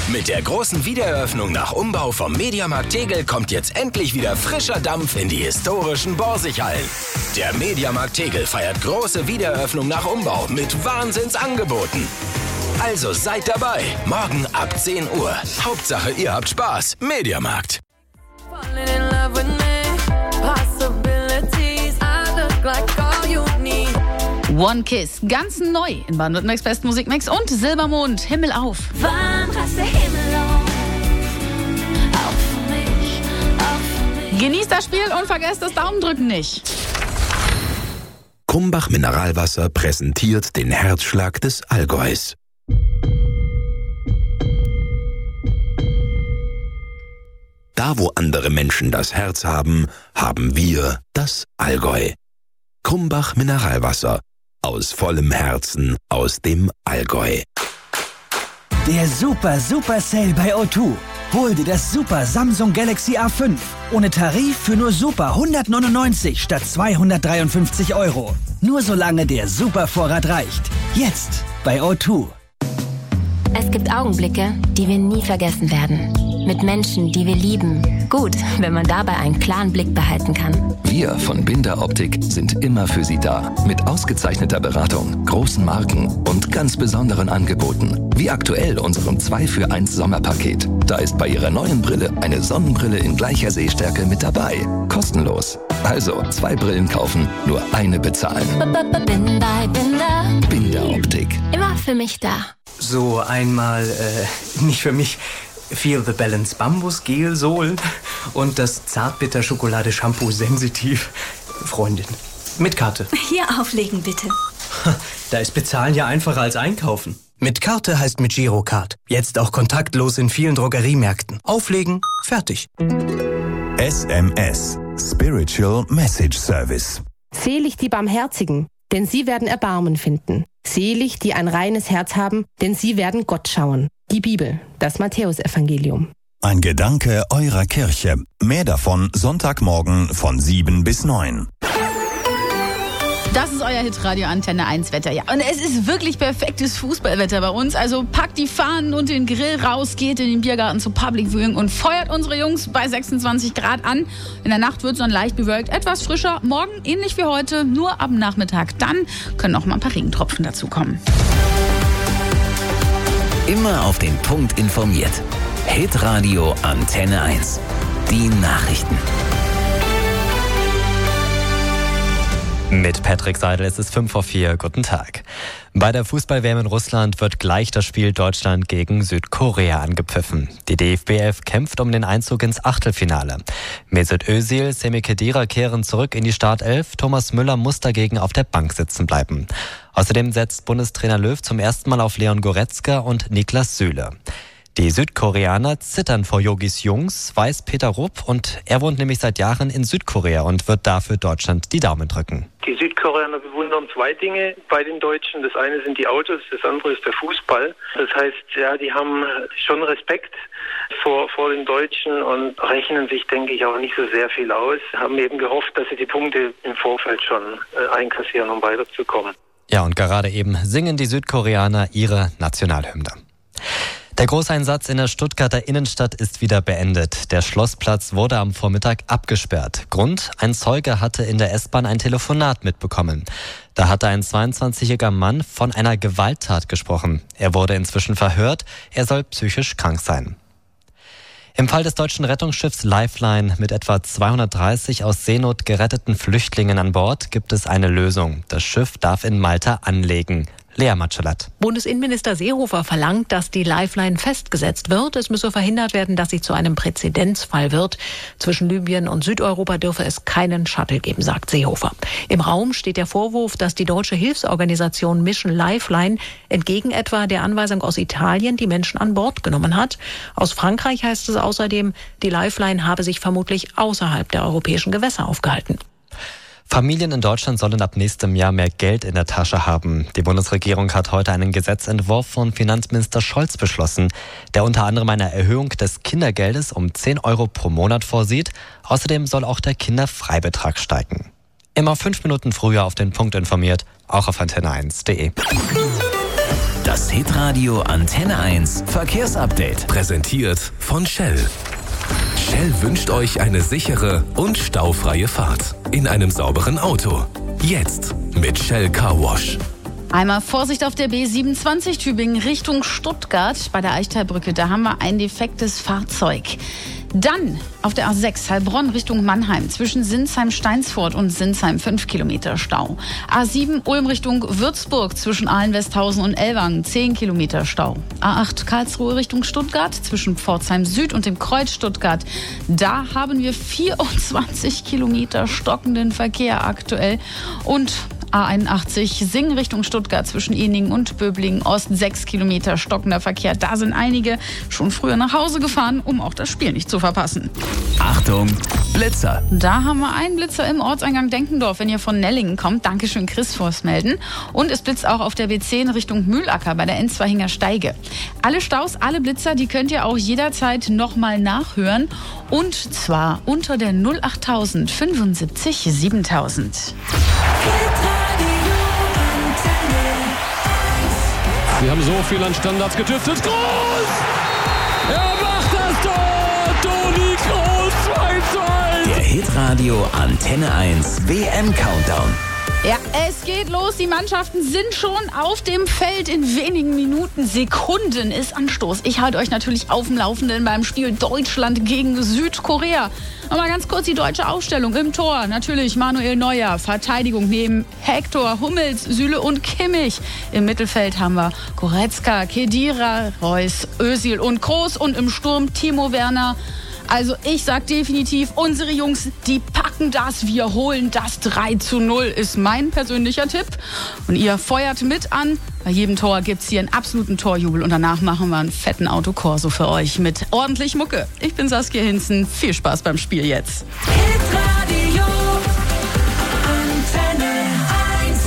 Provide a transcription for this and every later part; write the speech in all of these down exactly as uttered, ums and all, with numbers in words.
Mit der großen Wiedereröffnung nach Umbau vom Mediamarkt Tegel kommt jetzt endlich wieder frischer Dampf in die historischen Borsighallen. Der Mediamarkt Tegel feiert große Wiedereröffnung nach Umbau mit Wahnsinnsangeboten. Also seid dabei, morgen ab zehn Uhr. Hauptsache, ihr habt Spaß. Mediamarkt. One Kiss, ganz neu in Baden-Württembergs besten Musikmix und Silbermond, Himmel auf. Wann passt der Himmel auf? Auch für mich, auch für mich. Genießt das Spiel und vergesst das Daumendrücken nicht. Krumbach Mineralwasser präsentiert den Herzschlag des Allgäus. Da, wo andere Menschen das Herz haben, haben wir das Allgäu. Krumbach Mineralwasser. Aus vollem Herzen, aus dem Allgäu. Der Super Super Sale bei O zwei. Hol dir das Super Samsung Galaxy A fünf. Ohne Tarif für nur Super hundertneunundneunzig statt zweihundertdreiundfünfzig Euro. Nur solange der Supervorrat reicht. Jetzt bei O zwei. Es gibt Augenblicke, die wir nie vergessen werden. Mit Menschen, die wir lieben. Gut, wenn man dabei einen klaren Blick behalten kann. Wir von Binder Optik sind immer für Sie da. Mit ausgezeichneter Beratung, großen Marken und ganz besonderen Angeboten. Wie aktuell unserem zwei für eins Sommerpaket. Da ist bei Ihrer neuen Brille eine Sonnenbrille in gleicher Sehstärke mit dabei. Kostenlos. Also zwei Brillen kaufen, nur eine bezahlen. Bin bei Binder. Binder Optik. Immer für mich da. So, einmal, äh, nicht für mich, Feel the Balance Bambus Gel Sohl und das Zartbitter Schokolade Shampoo Sensitiv. Freundin. Mit Karte. Hier auflegen, bitte. Da ist Bezahlen ja einfacher als Einkaufen. Mit Karte heißt mit Girocard. Jetzt auch kontaktlos in vielen Drogeriemärkten. Auflegen, fertig. S M S. Spiritual Message Service. Selig die Barmherzigen, denn sie werden Erbarmen finden. Selig, die ein reines Herz haben, denn sie werden Gott schauen. Die Bibel, das Matthäusevangelium. Ein Gedanke eurer Kirche. Mehr davon Sonntagmorgen von sieben bis neun. Das ist euer Hitradio Antenne eins Wetter. Ja, und es ist wirklich perfektes Fußballwetter bei uns. Also packt die Fahnen und den Grill raus, geht in den Biergarten zu Public Viewing und feuert unsere Jungs bei sechsundzwanzig Grad an. In der Nacht wird es dann leicht bewölkt, etwas frischer. Morgen ähnlich wie heute, nur ab Nachmittag. Dann können auch mal ein paar Regentropfen dazukommen. Immer auf den Punkt informiert. Hitradio Antenne eins. Die Nachrichten. Mit Patrick Seidel, es ist fünf vor vier. Guten Tag. Bei der Fußball-W M in Russland wird gleich das Spiel Deutschland gegen Südkorea angepfiffen. Die D F B elf kämpft um den Einzug ins Achtelfinale. Mesut Özil, Semih Khedira kehren zurück in die Startelf. Thomas Müller muss dagegen auf der Bank sitzen bleiben. Außerdem setzt Bundestrainer Löw zum ersten Mal auf Leon Goretzka und Niklas Süle. Die Südkoreaner zittern vor Yogis Jungs, weiß Peter Rupp, und er wohnt nämlich seit Jahren in Südkorea und wird dafür Deutschland die Daumen drücken. Die Südkoreaner bewundern zwei Dinge bei den Deutschen. Das eine sind die Autos, das andere ist der Fußball. Das heißt, ja, die haben schon Respekt vor, vor den Deutschen und rechnen sich, denke ich, auch nicht so sehr viel aus. Haben eben gehofft, dass sie die Punkte im Vorfeld schon äh, einkassieren, um weiterzukommen. Ja, und gerade eben singen die Südkoreaner ihre Nationalhymne. Der Großeinsatz in der Stuttgarter Innenstadt ist wieder beendet. Der Schlossplatz wurde am Vormittag abgesperrt. Grund: ein Zeuge hatte in der S-Bahn ein Telefonat mitbekommen. Da hatte ein zweiundzwanzigjähriger Mann von einer Gewalttat gesprochen. Er wurde inzwischen verhört. Er soll psychisch krank sein. Im Fall des deutschen Rettungsschiffs Lifeline mit etwa zweihundertdreißig aus Seenot geretteten Flüchtlingen an Bord gibt es eine Lösung. Das Schiff darf in Malta anlegen. Lea Matschelat. Bundesinnenminister Seehofer verlangt, dass die Lifeline festgesetzt wird. Es müsse verhindert werden, dass sie zu einem Präzedenzfall wird. Zwischen Libyen und Südeuropa dürfe es keinen Shuttle geben, sagt Seehofer. Im Raum steht der Vorwurf, dass die deutsche Hilfsorganisation Mission Lifeline entgegen etwa der Anweisung aus Italien die Menschen an Bord genommen hat. Aus Frankreich heißt es außerdem, die Lifeline habe sich vermutlich außerhalb der europäischen Gewässer aufgehalten. Familien in Deutschland sollen ab nächstem Jahr mehr Geld in der Tasche haben. Die Bundesregierung hat heute einen Gesetzentwurf von Finanzminister Scholz beschlossen, der unter anderem eine Erhöhung des Kindergeldes um zehn Euro pro Monat vorsieht. Außerdem soll auch der Kinderfreibetrag steigen. Immer fünf Minuten früher auf den Punkt informiert, auch auf antenne eins punkt de. Das Hitradio Antenne eins Verkehrsupdate. Präsentiert von Shell. Shell wünscht euch eine sichere und staufreie Fahrt in einem sauberen Auto. Jetzt mit Shell Car Wash. Einmal Vorsicht auf der B siebenundzwanzig Tübingen Richtung Stuttgart bei der Eichtalbrücke. Da haben wir ein defektes Fahrzeug. Dann auf der A sechs Heilbronn Richtung Mannheim zwischen Sinsheim-Steinsfurt und Sinsheim fünf Kilometer Stau. A sieben Ulm Richtung Würzburg zwischen Ahlen-Westhausen und Ellwangen zehn Kilometer Stau. A acht Karlsruhe Richtung Stuttgart zwischen Pforzheim Süd und dem Kreuz Stuttgart. Da haben wir vierundzwanzig Kilometer stockenden Verkehr aktuell. Und A einundachtzig Singen Richtung Stuttgart zwischen Eningen und Böblingen Ost sechs Kilometer stockender Verkehr. Da sind einige schon früher nach Hause gefahren, um auch das Spiel nicht zu verpassen. Achtung, Blitzer. Da haben wir einen Blitzer im Ortseingang Denkendorf, wenn ihr von Nellingen kommt. Dankeschön, Chris, fürs Melden. Und es blitzt auch auf der B zehn Richtung Mühlacker bei der N zwei Hinger Steige. Alle Staus, alle Blitzer, die könnt ihr auch jederzeit nochmal nachhören. Und zwar unter der null achttausend fünfundsiebzig siebentausend. Sie haben so viel an Standards getüftet. Groß! Er macht das Tor! Toni Kroos zwei zu eins! Der Hitradio Antenne eins W M-Countdown. Ja, es geht los. Die Mannschaften sind schon auf dem Feld. In wenigen Minuten, Sekunden ist Anstoß. Ich halte euch natürlich auf dem Laufenden beim Spiel Deutschland gegen Südkorea. Nochmal ganz kurz die deutsche Aufstellung. Im Tor natürlich Manuel Neuer. Verteidigung neben Hector, Hummels, Süle und Kimmich. Im Mittelfeld haben wir Goretzka, Khedira, Reus, Özil und Kroos. Und im Sturm Timo Werner. Also ich sag definitiv, unsere Jungs, die packen das, wir holen das drei zu null, ist mein persönlicher Tipp. Und ihr feuert mit an. Bei jedem Tor gibt's hier einen absoluten Torjubel und danach machen wir einen fetten Autokorso für euch mit ordentlich Mucke. Ich bin Saskia Hinzen, viel Spaß beim Spiel jetzt. Hitradio Antenne eins.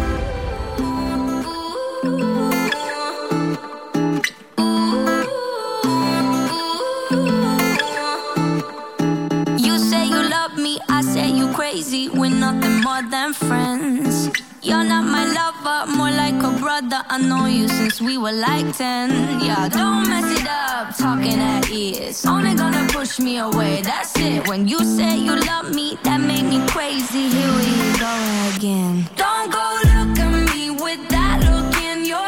You say you love me, I say you crazy. We're nothing more than friends. You're not my lover, more like a brother. I know you since we were like ten. Yeah, don't mess it up, talking at ears. Only gonna push me away, that's it. When you say you love me, that made me crazy. Here we go again. Don't go look at me with that look in your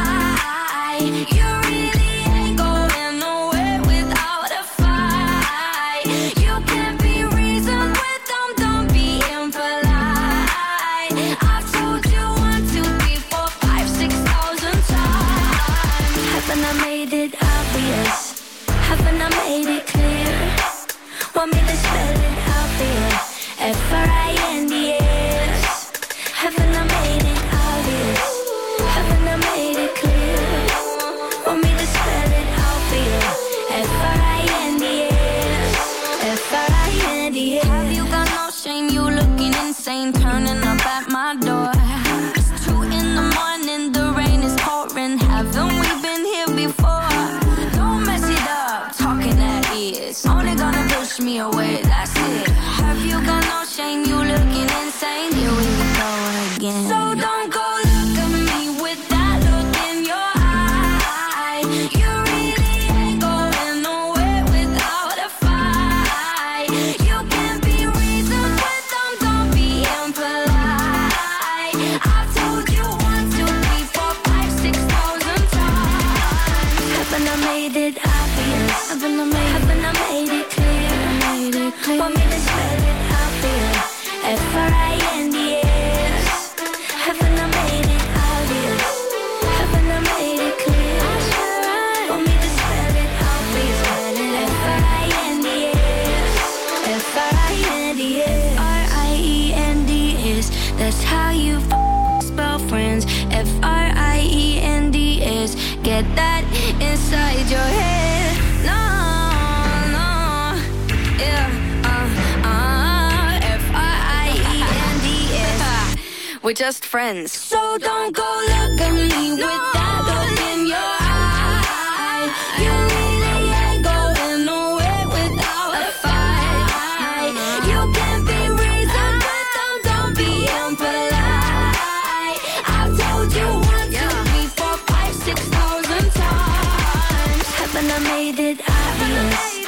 eye. You really ain't going nowhere without a fight. You can't be reasoned with them, don't be impolite. I've told you one, two, three, four, five, six thousand times. Haven't I made it obvious? Haven't I made it clear? Want me to spell it out for you? F R I N D S. Haven't I made it obvious? Haven't I made it clear? Want me to spell it out for you? F R I N D S. F R I N D S. Have you got no shame? You looking insane, turning up at my door. It's two in the morning, the rain is pouring. Haven't we been here before? Don't mess it up, talking at ears. Only gonna push me away, that's it. Have you got no shame? You looking insane. Here we go again. So don't go look at me with that look in your eye. You really ain't going nowhere without a fight. You can't be reasoned with them, don't be impolite. I've told you one, two, three, four, five, six thousand times. Haven't I made it obvious? Haven't I made, haven't I made it clear? Made it clear. Want me to spell it out for you? F R I N D S. Haven't I made it obvious? Haven't I made it clear? Want me to spell it out for you? F R I N D S. F R I N D S. R I E N D S. That's how you f- spell friends. F R I E N D S. Get that inside your head. No, no, yeah, uh, uh, F R I E N D S. We're just friends. So don't go look at me with that look in your eye. You really ain't going nowhere without a fight. You can't be reasoned with them, don't be impolite. I've told you one, two, three, four, five, six I made it obvious.